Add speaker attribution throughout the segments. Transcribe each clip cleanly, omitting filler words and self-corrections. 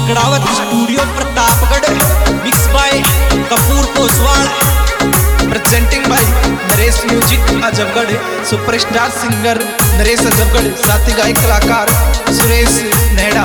Speaker 1: कड़ावत studio Pratapgarh, mix by Kapoor Koswal, presenting by Naresh music Azamgarh, superstar singer Naresh Azamgarh, साथी गायक कलाकार सुरेश नेहड़ा।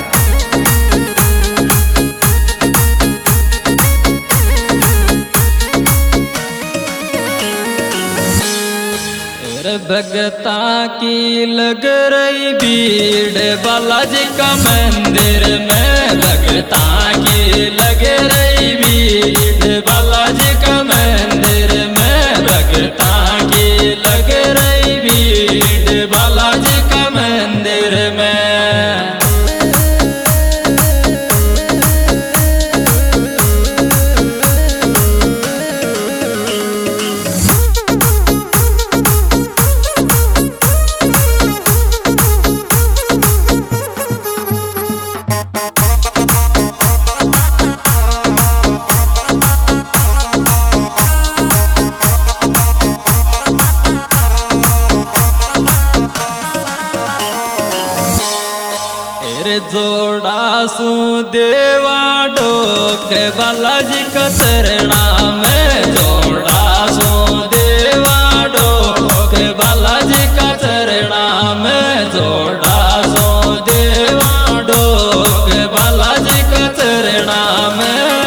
Speaker 2: भगता की लग रही भीड़ बालाजी का मंदिर में, भगता की लग रही भीड़ बालाजी का मंदिर में, भगता की लग रही भीड़ बालाजी का मंदिर में। जोड़ा सु देवा डोक बालाजी का चरणा में, जोड़ा सु देवा डोक बालाजी का चरणा में, जोड़ा सु देवा डोक बालाजी का चरणा में।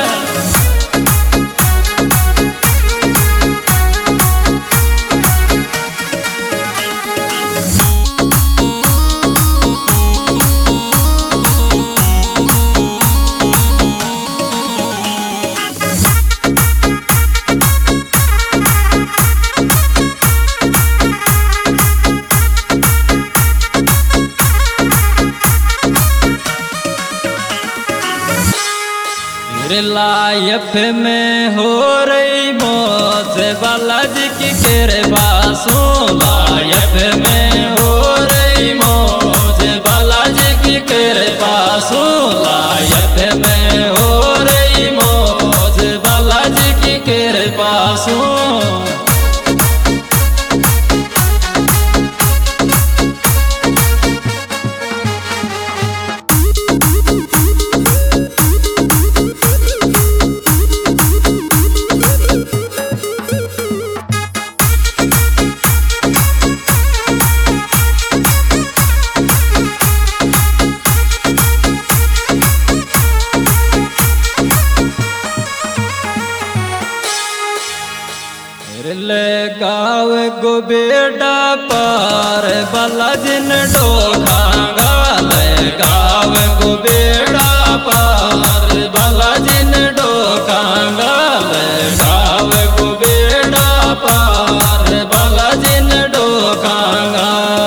Speaker 2: लाइफ में हो रही मौज बालाजी की कृपा सो, लाइफ में हो रही मौज बालाजी की कृपा सो, लाइफ में हो रही मौज बालाजी की कृपा सो। गाँव गो बेटा पार बालाजी ने डोखांगा, गाँव गो बेटा पार बालाजी ने डोखांगा, गाँव गो बेटा पार बालाजी ने डोखांगा।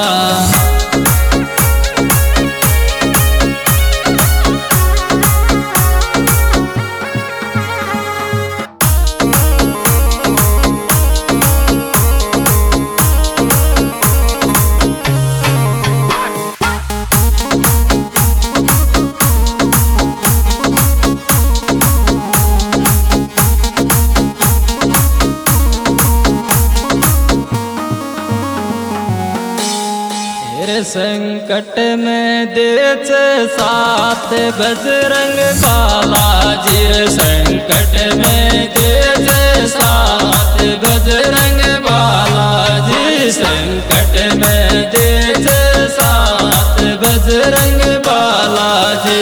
Speaker 2: संकट में देच साथ बजरंग बालाजी, संकट में देच साथ बजरंग बालाजी, संकट में देच साथ बजरंग बालाजी।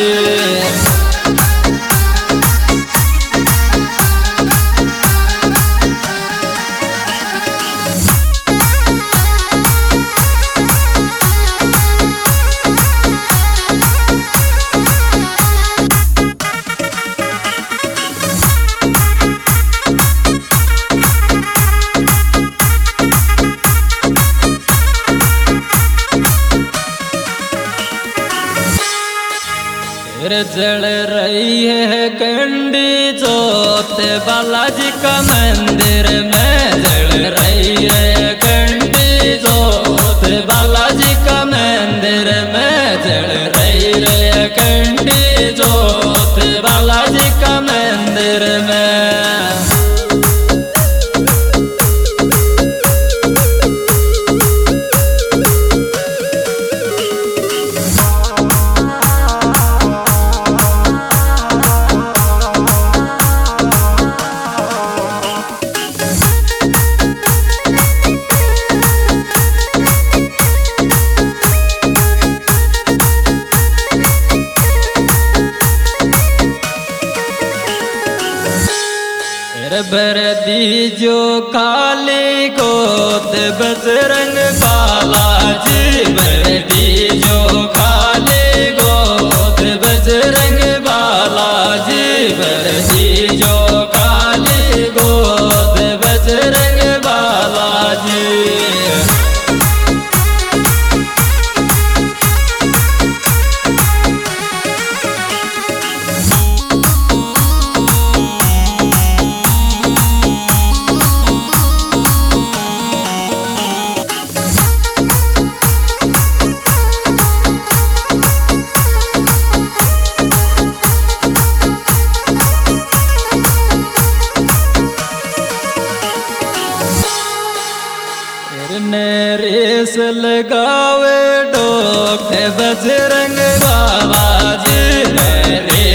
Speaker 2: जल रही है कंडी जोत बालाजी का मंदिर में, जल रही है कंडी जोत बालाजी का मंदिर में, जल रही है कंडी जोत बालाजी का मंदिर में। बर दीजो खाली गोद बजरंग बालाजी बर दीजो खाली गोद बजरंग बालाजी बर दीजो खाली गोद बजरंग बालाजी। रेस लगावे डोक बजरंग बालाजी